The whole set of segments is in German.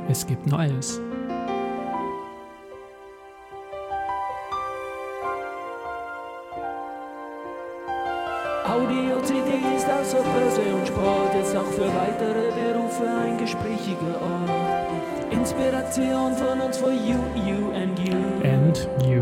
Es gibt Neues. Audio CD ist außer Börse und Sport, jetzt auch für weitere Berufe ein gesprächiger Ort. Inspiration von uns for you, you and you. And you.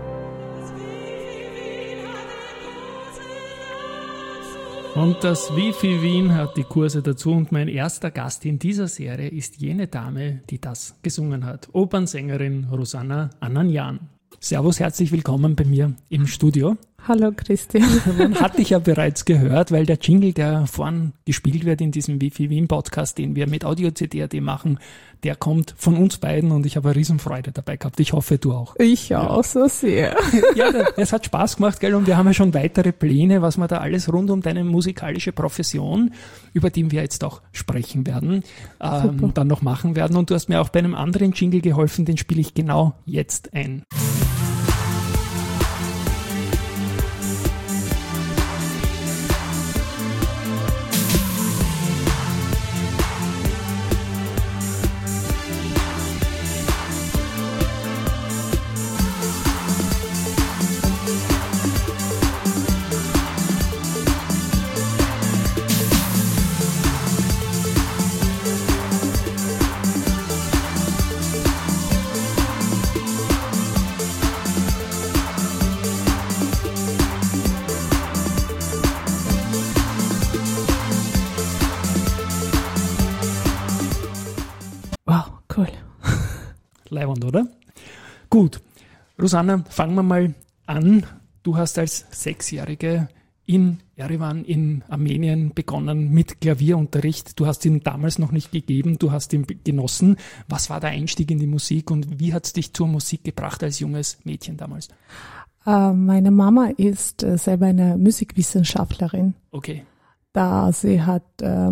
Und das Wifi Wien hat die Kurse dazu und mein erster Gast in dieser Serie ist jene Dame, die das gesungen hat. Opernsängerin Rosanna Ananyan. Servus, herzlich willkommen bei mir im Studio. Hallo Christian. Man hat dich ja bereits gehört, weil der Jingle, der vorn gespielt wird in diesem Wifi Wien Podcast, den wir mit Audio CD.at machen, der kommt von uns beiden und ich habe eine Riesenfreude dabei gehabt. Ich hoffe, du auch. Ich auch, so sehr. Ja, es hat Spaß gemacht, gell? Und wir haben ja schon weitere Pläne, was wir da alles rund um deine musikalische Profession, über die wir jetzt auch sprechen werden, dann noch machen werden. Und du hast mir auch bei einem anderen Jingle geholfen, den spiele ich genau jetzt ein. Leibend, oder? Gut. Rosanna, fangen wir mal an. Du hast als 6-Jährige in Yerevan in Armenien begonnen mit Klavierunterricht. Du hast ihn damals noch nicht gegeben, du hast ihn genossen. Was war der Einstieg in die Musik und wie hat es dich zur Musik gebracht als junges Mädchen damals? Meine Mama ist selber eine Musikwissenschaftlerin. Okay. Da sie hat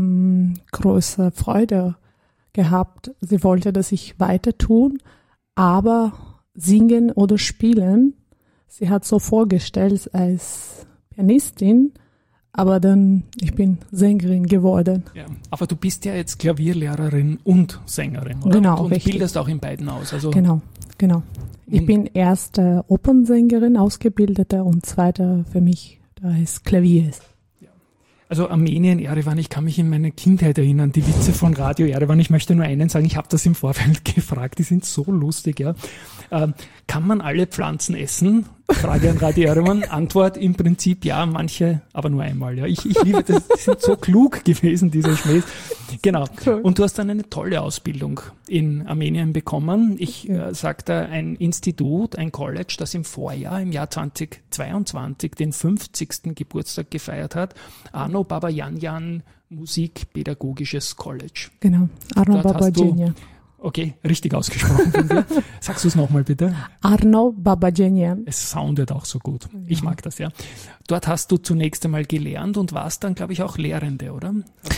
große Freude gehabt. Sie wollte, dass ich weiter tun, aber singen oder spielen. Sie hat so vorgestellt als Pianistin, aber dann, ich bin Sängerin geworden. Ja, aber du bist ja jetzt Klavierlehrerin und Sängerin, oder? Genau, und richtig. bildest auch in beiden aus. Also Genau. Ich bin erste Opernsängerin, Ausgebildete und zweite für mich, da ist Klavier. Also Armenien, Yerevan, ich kann mich in meine Kindheit erinnern, die Witze von Radio Yerevan. Ich möchte nur einen sagen, ich habe das im Vorfeld gefragt, die sind so lustig. Ja. Kann man alle Pflanzen essen? Frage an Radio Yerevan. Antwort im Prinzip ja, manche, aber nur einmal. Ja. Ich liebe das, die sind so klug gewesen, diese Schmähs. Genau. Cool. Und du hast dann eine tolle Ausbildung in Armenien bekommen. Ich sage da ein Institut, ein College, das im Vorjahr, im Jahr 2022, den 50. Geburtstag gefeiert hat. Arno Babajanjan Musikpädagogisches College. Genau, Arno Babajanjan. Okay, richtig ausgesprochen von dir. Sagst du es nochmal bitte? Arno Babajanjan. Es soundet auch so gut. Ja. Ich mag das, ja. Dort hast du zunächst einmal gelernt und warst dann, glaube ich, auch Lehrende, oder?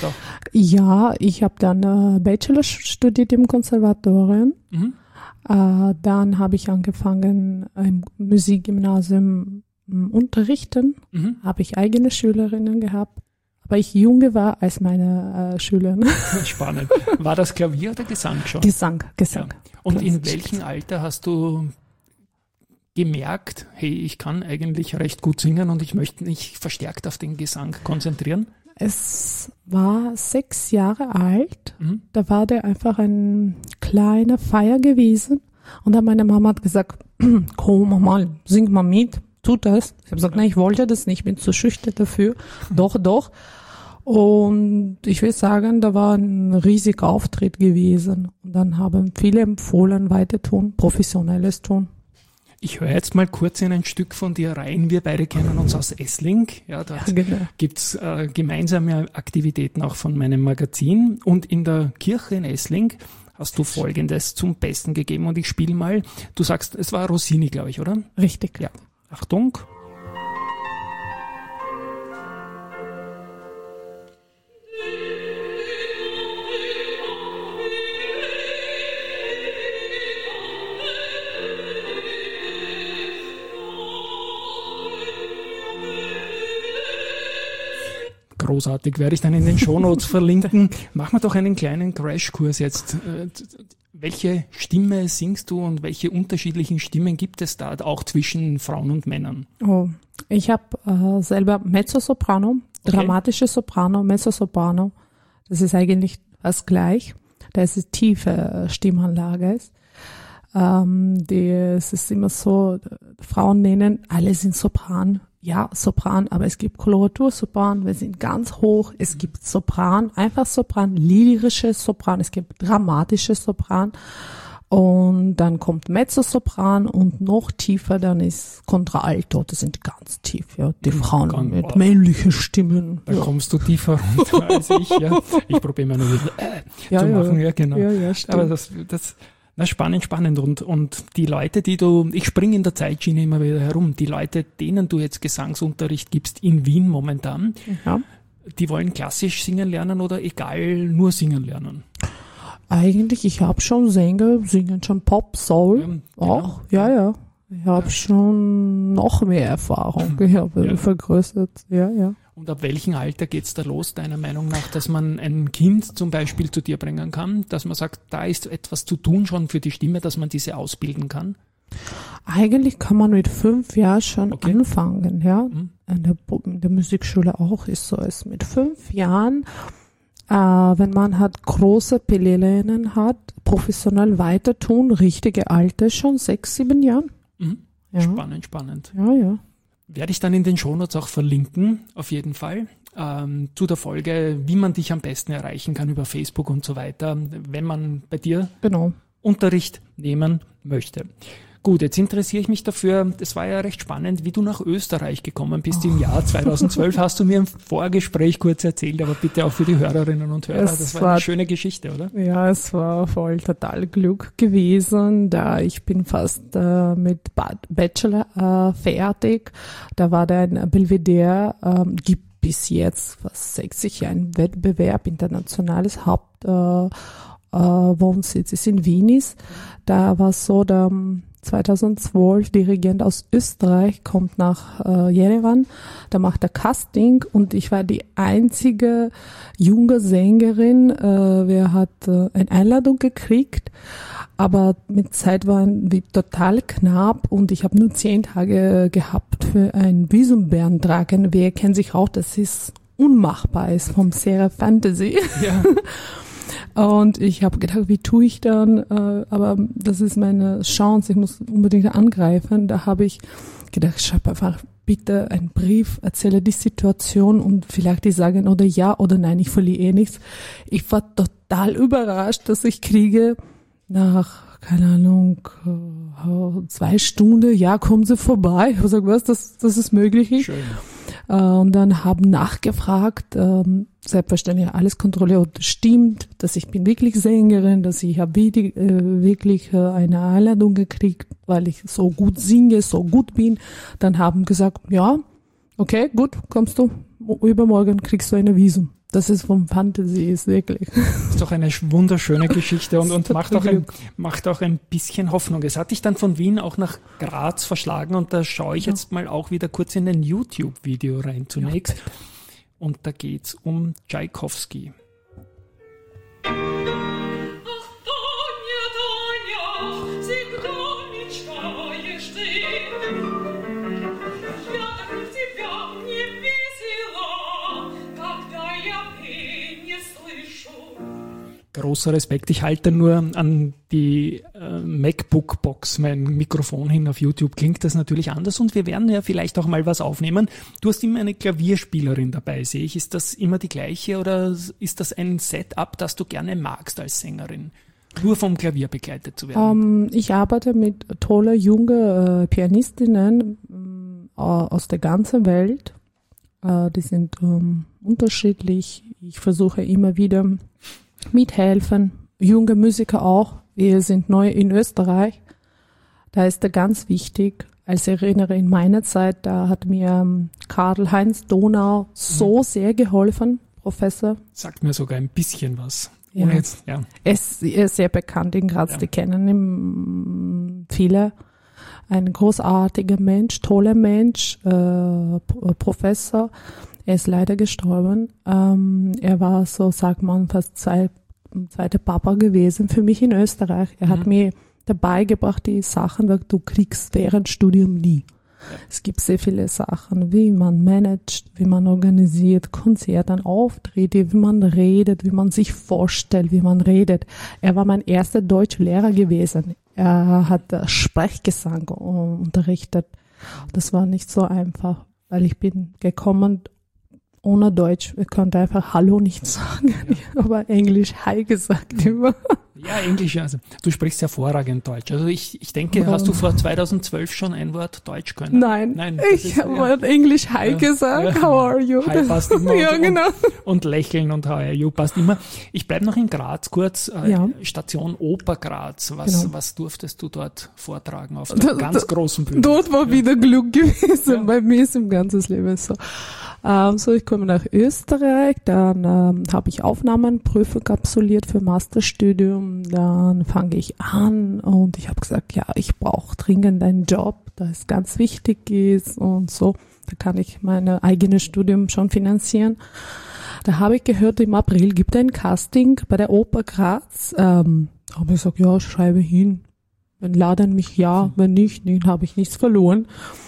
Ja, ich habe dann Bachelor studiert im Konservatorium. Mhm. Dann habe ich angefangen im Musikgymnasium unterrichten. Mhm. Habe ich eigene Schülerinnen gehabt. Aber ich jünger war als meine Schülerin. Spannend. War das Klavier oder Gesang schon? Gesang. Ja. Und in welchem Alter hast du gemerkt, hey, ich kann eigentlich recht gut singen und ich möchte mich verstärkt auf den Gesang konzentrieren? Es war 6 Jahre alt. Mhm. Da war der einfach ein kleiner Feier gewesen. Und dann meine Mama hat gesagt, komm mal, sing mal mit. Tut das. Ich habe gesagt, nein, ich wollte das nicht, ich bin zu schüchtern dafür. Doch. Und ich will sagen, da war ein riesiger Auftritt gewesen. Und dann haben viele empfohlen, weiter tun, professionelles tun. Ich höre jetzt mal kurz in ein Stück von dir rein. Wir beide kennen uns aus Essling. Ja, dort gibt's gemeinsame Aktivitäten auch von meinem Magazin. Und in der Kirche in Essling hast du Folgendes zum Besten gegeben. Und ich spiele mal, du sagst, es war Rossini, glaube ich, oder? Richtig. Ja. Achtung. großartig. Werde ich dann in den Shownotes verlinken. Machen wir doch einen kleinen Crashkurs jetzt. Welche Stimme singst du und welche unterschiedlichen Stimmen gibt es da auch zwischen Frauen und Männern? Oh, ich habe selber Mezzosoprano, dramatische Soprano, Mezzosoprano. Das ist eigentlich fast gleich, da es eine tiefe Stimmanlage ist. Es ist immer so, Frauen nennen, alle sind Sopran. Ja, Sopran, aber es gibt Koloratursopran, wir sind ganz hoch. Es gibt Sopran, einfach Sopran, lyrische Sopran, es gibt dramatische Sopran. Und dann kommt Mezzosopran und noch tiefer, dann ist Contralto, das sind ganz tief, ja, die Frauen mit männlichen Stimmen. Da kommst du tiefer runter als ich, ja. Ich probiere mal nur zu machen, ja, genau. Ja, stimmt. Aber das spannend. Und die Leute, ich springe in der Zeitschiene immer wieder herum, die Leute, denen du jetzt Gesangsunterricht gibst in Wien momentan, die wollen klassisch singen lernen oder egal, nur singen lernen? Eigentlich, ich habe schon Sänger, singen schon Pop, Soul, auch, ja. Ich habe schon noch mehr Erfahrung, ich habe vergrößert, ja. Und ab welchem Alter geht's da los, deiner Meinung nach, dass man ein Kind zum Beispiel zu dir bringen kann, dass man sagt, da ist etwas zu tun schon für die Stimme, dass man diese ausbilden kann? Eigentlich kann man mit 5 Jahren schon anfangen, ja. In der Musikschule auch ist so, es mit 5 Jahren, wenn man halt große Pelelen hat, professionell weiter tun, richtige Alte schon 6, 7 Jahren. Ja. Spannend. Ja. Werde ich dann in den Shownotes auch verlinken, auf jeden Fall, zu der Folge, wie man dich am besten erreichen kann über Facebook und so weiter, wenn man bei dir Unterricht nehmen möchte. Gut, jetzt interessiere ich mich dafür, das war ja recht spannend, wie du nach Österreich gekommen bist im Jahr 2012, hast du mir im Vorgespräch kurz erzählt, aber bitte auch für die Hörerinnen und Hörer, das war eine schöne Geschichte, oder? Ja, es war voll total Glück gewesen, da ich bin fast mit Bachelor fertig, da war da ein Belvedere, gibt bis jetzt fast 60 Jahre ein Wettbewerb, internationales Wohnsitz ist in Wien, da war so der 2012 Dirigent aus Österreich kommt nach Jerewan, da macht er Casting und ich war die einzige junge Sängerin, wer hat eine Einladung gekriegt, aber mit Zeit waren wir total knapp und ich habe nur 10 Tage gehabt für ein Visum beantragen. Wer kennt sich auch, das ist unmachbar, ist vom Seraph Fantasy. Ja. Und ich habe gedacht, wie tue ich dann? Aber das ist meine Chance, ich muss unbedingt angreifen. Da habe ich gedacht, schreib einfach bitte einen Brief, erzähle die Situation und vielleicht die sagen oder ja oder nein, ich verliere nichts. Ich war total überrascht, dass ich kriege nach, keine Ahnung, 2 Stunden, ja, kommen Sie vorbei. Ich habe gesagt, was, das ist möglich. Schön. Und dann haben nachgefragt, selbstverständlich alles kontrolliert, stimmt, dass ich bin wirklich Sängerin, dass ich habe wirklich eine Einladung gekriegt, weil ich so gut singe, so gut bin. Dann haben gesagt, ja, okay, gut, kommst du, übermorgen kriegst du eine Visum. Das ist vom Fantasy, ist wirklich. Das ist doch eine wunderschöne Geschichte und macht auch ein bisschen Hoffnung. Es hat dich dann von Wien auch nach Graz verschlagen und da schaue ich jetzt mal auch wieder kurz in ein YouTube-Video rein zunächst. Ja. Und da geht's um Tschaikowski. Großer Respekt. Ich halte nur an die MacBook-Box mein Mikrofon hin auf YouTube. Klingt das natürlich anders und wir werden ja vielleicht auch mal was aufnehmen. Du hast immer eine Klavierspielerin dabei, sehe ich. Ist das immer die gleiche oder ist das ein Setup, das du gerne magst als Sängerin? Nur vom Klavier begleitet zu werden? Ich arbeite mit tollen jungen Pianistinnen aus der ganzen Welt. Die sind unterschiedlich. Ich versuche immer wieder mithelfen, junge Musiker auch. Wir sind neu in Österreich. Da ist er ganz wichtig. Als ich erinnere in meiner Zeit, da hat mir Karl-Heinz Donau so sehr geholfen, Professor. Sagt mir sogar ein bisschen was. Ja. Er ist sehr bekannt in Graz, die kennen ihn viele. Ein großartiger Mensch, toller Mensch, Professor. Er ist leider gestorben. Er war so, sagt man, fast zweiter Papa gewesen für mich in Österreich. Er hat mir dabei gebracht, die Sachen, die du kriegst während Studium nie. Es gibt sehr viele Sachen, wie man managt, wie man organisiert, Konzerte, Auftritte, wie man redet, wie man sich vorstellt, wie man redet. Er war mein erster Deutschlehrer gewesen. Er hat Sprechgesang unterrichtet. Das war nicht so einfach, weil ich bin gekommen ohne Deutsch. Ich konnte einfach Hallo nicht sagen. Ich habe aber Englisch Hi gesagt immer. Ja, Englisch, also du sprichst hervorragend Deutsch. Also ich denke, hast du vor 2012 schon ein Wort Deutsch können? Nein, ich habe mal Englisch Hi gesagt. How are you? Hi passt immer. Ja, genau. Und lächeln und How are you passt immer. Ich bleibe noch in Graz kurz. Station Oper Graz. Was durftest du dort vortragen auf der ganz großen Bühne? Dort war wieder Glück gewesen. Ja. Bei mir ist im ganzen Leben so. Ich komme nach Österreich, dann habe ich Aufnahmenprüfung absolviert für Masterstudium, dann fange ich an und ich habe gesagt, ja, ich brauche dringend einen Job, da es ganz wichtig ist und so, da kann ich mein eigenes Studium schon finanzieren. Da habe ich gehört, im April gibt es ein Casting bei der Oper Graz, habe ich gesagt, ja, schreibe hin, wenn laden mich wenn nicht, habe ich nichts verloren.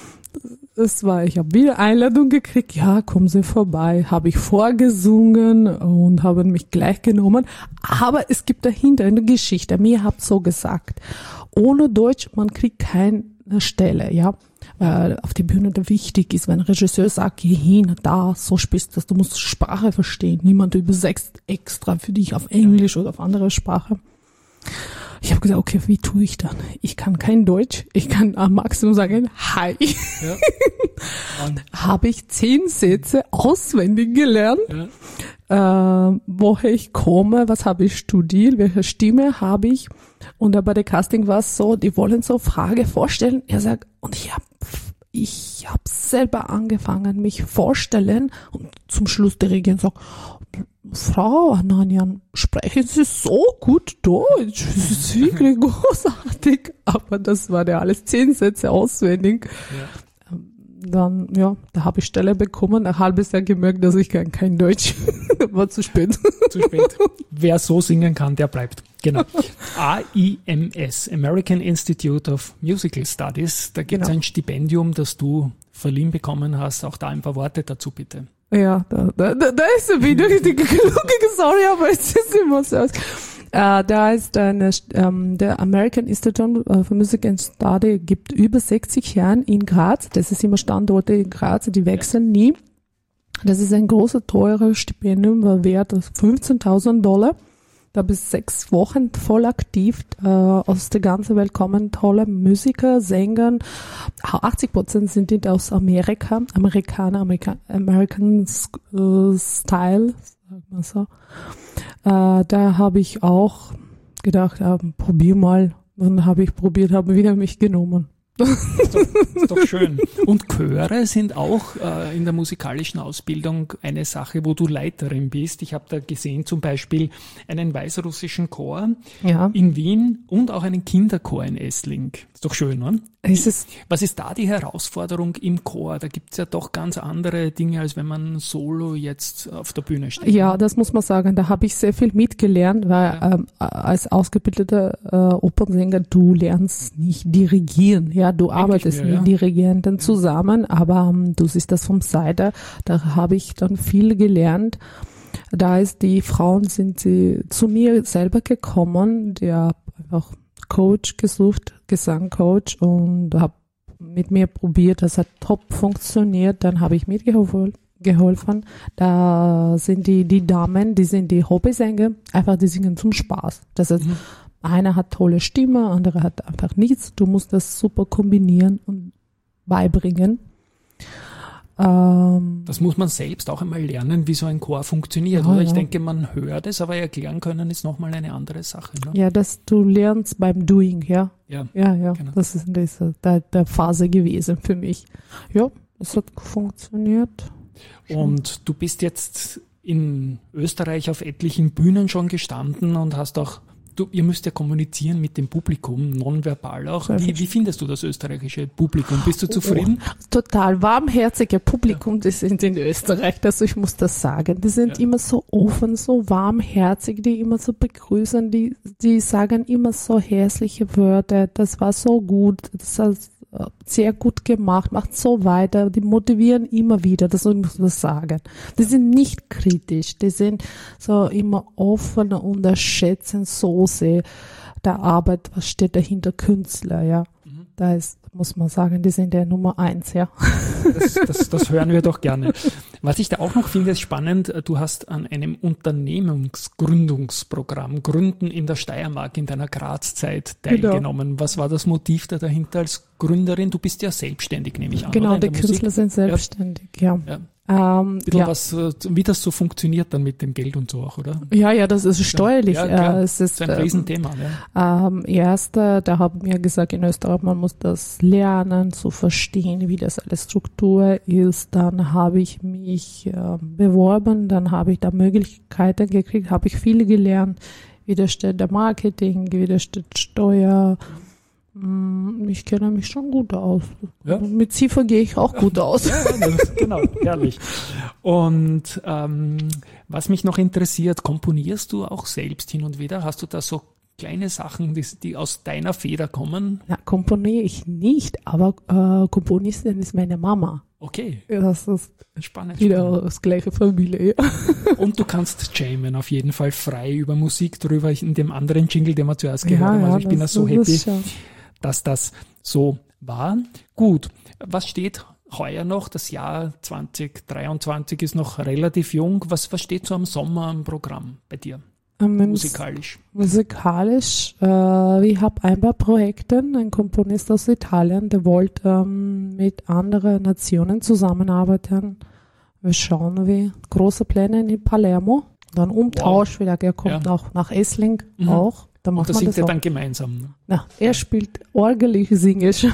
Ich habe wieder Einladung gekriegt, ja, kommen Sie vorbei, habe ich vorgesungen und haben mich gleich genommen, aber es gibt dahinter eine Geschichte, mir habt so gesagt, ohne Deutsch, man kriegt keine Stelle, ja, weil auf der Bühne da wichtig ist, wenn ein Regisseur sagt, geh hin, da, so spielst du musst Sprache verstehen, niemand übersetzt extra für dich auf Englisch oder auf andere Sprache. Ich habe gesagt, okay, wie tue ich dann? Ich kann kein Deutsch, ich kann am Maximum sagen, hi. Ja. Habe ich 10 Sätze auswendig gelernt, woher ich komme, was habe ich studiert, welche Stimme habe ich. Und bei der Casting war es so, die wollen so Frage vorstellen. Er sagt, und ich habe selber angefangen, mich vorstellen. Und zum Schluss der Regierung sagt, Frau Ananian, sprechen Sie so gut Deutsch. Das ist wirklich großartig. Aber das war ja alles 10 Sätze auswendig. Ja. Dann, da habe ich Stelle bekommen. Ein halbes Jahr gemerkt, dass ich kein Deutsch. War zu spät. Zu spät. Wer so singen kann, der bleibt. Genau. AIMS, American Institute of Musical Studies. Da gibt es ein Stipendium, das du verliehen bekommen hast. Auch da ein paar Worte dazu, bitte. Ja, da ist ein Video richtig sorry, aber es ist immer so. Da ist der American Institute for Music and Study gibt über 60 Jahren in Graz. Das ist immer Standorte in Graz, die wechseln nie. Das ist ein großer, teurer Stipendium, wert $15.000. Da bis 6 Wochen voll aktiv. Aus der ganzen Welt kommen tolle Musiker, Sänger. 80% sind die aus Amerika. American Style, sagt man so. Da habe ich auch gedacht, probier mal. Dann habe ich probiert, habe wieder mich genommen. Ist doch schön. Und Chöre sind auch in der musikalischen Ausbildung eine Sache, wo du Leiterin bist. Ich habe da gesehen zum Beispiel einen weißrussischen Chor in Wien und auch einen Kinderchor in Essling. Ist doch schön, ne? Was ist da die Herausforderung im Chor? Da gibt es ja doch ganz andere Dinge, als wenn man solo jetzt auf der Bühne steht. Ja, das muss man sagen. Da habe ich sehr viel mitgelernt, weil als ausgebildeter Opernsänger, du lernst nicht dirigieren. Ja, du arbeitest mit Dirigenten zusammen, aber du siehst das vom Seite. Da habe ich dann viel gelernt. Die Frauen sind zu mir selber gekommen, der einfach Coach gesucht, Gesangcoach, und habe mit mir probiert, das hat top funktioniert, dann habe ich mitgeholfen. Da sind die Damen, die sind die Hobbysänger, einfach die singen zum Spaß. Das heißt, einer hat tolle Stimme, andere hat einfach nichts. Du musst das super kombinieren und beibringen. Das muss man selbst auch einmal lernen, wie so ein Chor funktioniert, oder? Ich denke, man hört es, aber erklären können ist nochmal eine andere Sache. Ne? Ja, du lernst beim Doing, ja. Ja. Genau. Das ist der Phase gewesen für mich. Ja, es hat funktioniert. Und du bist jetzt in Österreich auf etlichen Bühnen schon gestanden und hast auch ihr müsst ja kommunizieren mit dem Publikum, nonverbal auch. Wie findest du das österreichische Publikum? Bist du zufrieden? Total warmherzige Publikum, die sind in Österreich, also ich muss das sagen. Die sind immer so offen, so warmherzig, die immer so begrüßen, die sagen immer so herzliche Wörter, das war so gut, das hat sehr gut gemacht, macht so weiter, die motivieren immer wieder, das muss man sagen. Die sind nicht kritisch, die sind so immer offen und schätzen so sehr der Arbeit, was steht dahinter Künstler, ja. Da ist, muss man sagen, die sind der Nummer 1, ja. Das hören wir doch gerne. Was ich da auch noch finde, ist spannend, du hast an einem Unternehmensgründungsprogramm Gründen in der Steiermark in deiner Graz-Zeit teilgenommen. Genau. Was war das Motiv da dahinter als Gründerin? Du bist ja selbstständig, nehme ich an. Genau, die Künstler sind selbstständig, ja. Wie das so funktioniert dann mit dem Geld und so auch, oder? Ja, das ist steuerlich. Ja, es ist ein Riesenthema. Da haben wir gesagt, in Österreich, man muss das lernen, zu verstehen, wie das alles Struktur ist. Dann habe ich mich beworben, dann habe ich da Möglichkeiten gekriegt, habe ich viele gelernt, wie da steht der Marketing, wie da steht Steuer. Ich kenne mich schon gut aus. Ja? Mit Ziffer gehe ich auch gut aus. Genau, herrlich. Und was mich noch interessiert, komponierst du auch selbst hin und wieder? Hast du da so kleine Sachen, die aus deiner Feder kommen? Ja, komponiere ich nicht, aber Komponistin ist meine Mama. Okay. Das ist spannend. Wieder aus gleicher Familie. Ja. Und du kannst jammen, auf jeden Fall frei über Musik drüber. In dem anderen Jingle, den wir zuerst gehört haben. Also ich bin da so happy, dass das so war. Gut, was steht heuer noch? Das Jahr 2023 ist noch relativ jung. Was steht so am Sommer am Programm bei dir? Musikalisch. Musikalisch, ich habe ein paar Projekte. Ein Komponist aus Italien, der wollte mit anderen Nationen zusammenarbeiten. Wir schauen, wie große Pläne in Palermo. Dann Umtausch wieder, der kommt auch nach Essling auch. Und das singt ihr dann gemeinsam? Ne? Na, er spielt Orgel, ich singe schon.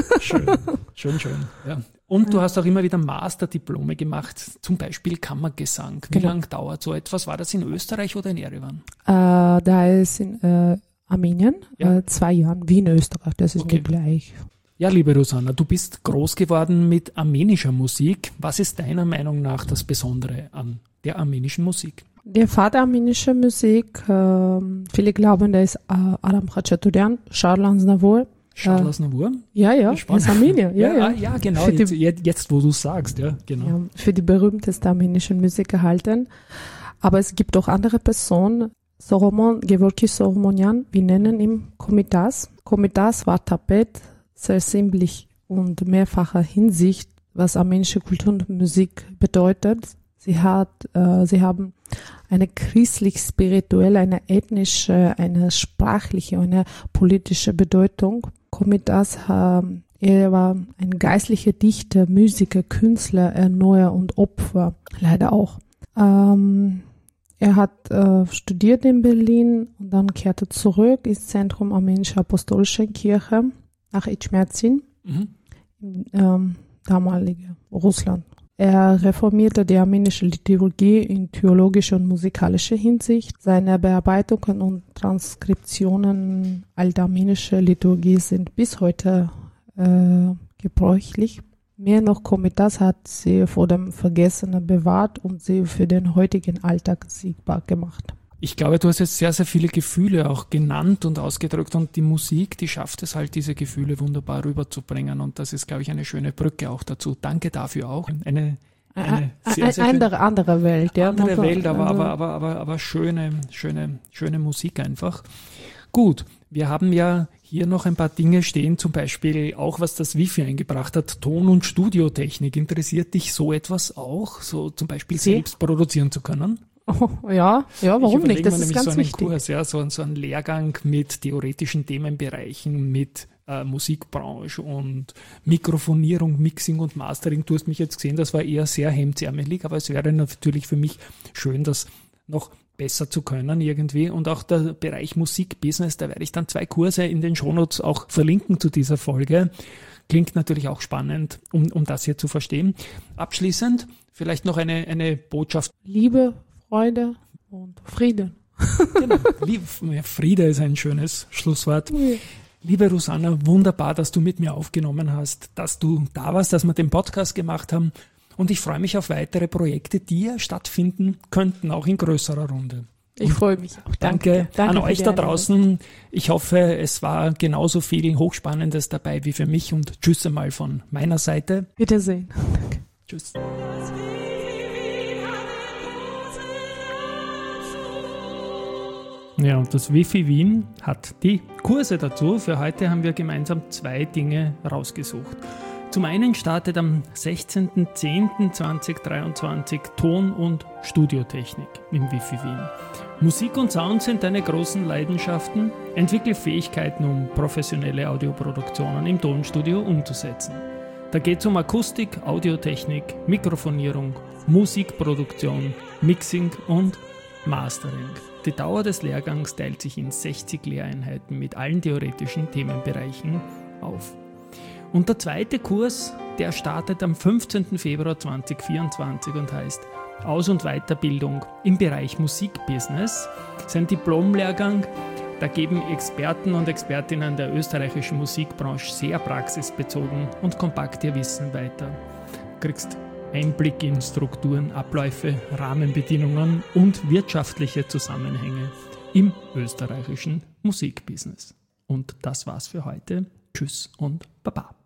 Schön. Ja. Und du hast auch immer wieder Masterdiplome gemacht, zum Beispiel Kammergesang. Wie lange dauert so etwas? War das in Österreich oder in Yerevan? Da ist in Armenien, 2 Jahre, wie in Österreich, das ist nicht gleich. Ja, liebe Rosanna, du bist groß geworden mit armenischer Musik. Was ist deiner Meinung nach das Besondere an der armenischen Musik? Der Vater armenischer Musik, viele glauben, der ist Aram Khachaturian, Charles Aznavour. Charles Aznavour? Ja, ist Armenier. Ja, genau, jetzt wo du sagst, ja, genau. Ja, für die berühmteste armenische Musik gehalten. Aber es gibt auch andere Personen, Gevorky Soromonian, wir nennen ihn Komitas. Komitas war Tapet, sehr sinnlich und mehrfacher Hinsicht, was armenische Kultur und Musik bedeutet. Sie haben eine christlich-spirituelle, eine ethnische, eine sprachliche, eine politische Bedeutung. Komitas, er war ein geistlicher Dichter, Musiker, Künstler, Erneuer und Opfer, leider auch. Er hat studiert in Berlin und dann kehrte zurück ins Zentrum Armenischer Apostolischen Kirche nach Etchmerzin, damalige Russland. Er reformierte die armenische Liturgie in theologischer und musikalischer Hinsicht. Seine Bearbeitungen und Transkriptionen alter armenischer Liturgie sind bis heute gebräuchlich. Mehr noch, Komitas hat sie vor dem Vergessenen bewahrt und sie für den heutigen Alltag sichtbar gemacht. Ich glaube, du hast jetzt sehr, sehr viele Gefühle auch genannt und ausgedrückt und die Musik, die schafft es halt, diese Gefühle wunderbar rüberzubringen und das ist, glaube ich, eine schöne Brücke auch dazu. Danke dafür auch. Eine sehr, sehr andere Welt. Ja, andere Welt, aber schöne Musik einfach. Gut, wir haben ja hier noch ein paar Dinge stehen, zum Beispiel auch, was das Wifi eingebracht hat, Ton- und Studiotechnik. Interessiert dich so etwas auch, so zum Beispiel selbst produzieren zu können? Oh, ja, warum nicht? Das ist ganz wichtig. Kurs, so ein Lehrgang mit theoretischen Themenbereichen, mit Musikbranche und Mikrofonierung, Mixing und Mastering. Du hast mich jetzt gesehen, das war eher sehr hemdsärmelig, aber es wäre natürlich für mich schön, das noch besser zu können irgendwie. Und auch der Bereich Musikbusiness, da werde ich dann 2 Kurse in den Shownotes auch verlinken zu dieser Folge. Klingt natürlich auch spannend, um das hier zu verstehen. Abschließend vielleicht noch eine Botschaft. Liebe, Freude und Frieden. Genau. Friede ist ein schönes Schlusswort. Ja. Liebe Rosanna, wunderbar, dass du mit mir aufgenommen hast, dass du da warst, dass wir den Podcast gemacht haben. Und ich freue mich auf weitere Projekte, die ja stattfinden könnten, auch in größerer Runde. Ich freue mich auch. Danke an euch da draußen. Ich hoffe, es war genauso viel Hochspannendes dabei wie für mich und tschüss einmal von meiner Seite. Wiedersehen. Danke. Tschüss. Ja, und das Wifi Wien hat die Kurse dazu. Für heute haben wir gemeinsam 2 Dinge rausgesucht. Zum einen startet am 16.10.2023 Ton- und Studiotechnik im Wifi Wien. Musik und Sound sind deine großen Leidenschaften. Entwickle Fähigkeiten, um professionelle Audioproduktionen im Tonstudio umzusetzen. Da geht es um Akustik, Audiotechnik, Mikrofonierung, Musikproduktion, Mixing und Mastering. Die Dauer des Lehrgangs teilt sich in 60 Lehreinheiten mit allen theoretischen Themenbereichen auf. Und der zweite Kurs, der startet am 15. Februar 2024 und heißt Aus- und Weiterbildung im Bereich Musikbusiness. Das ist ein Diplomlehrgang, da geben Experten und Expertinnen der österreichischen Musikbranche sehr praxisbezogen und kompakt ihr Wissen weiter. Du kriegst Einblick in Strukturen, Abläufe, Rahmenbedingungen und wirtschaftliche Zusammenhänge im österreichischen Musikbusiness. Und das war's für heute. Tschüss und Baba.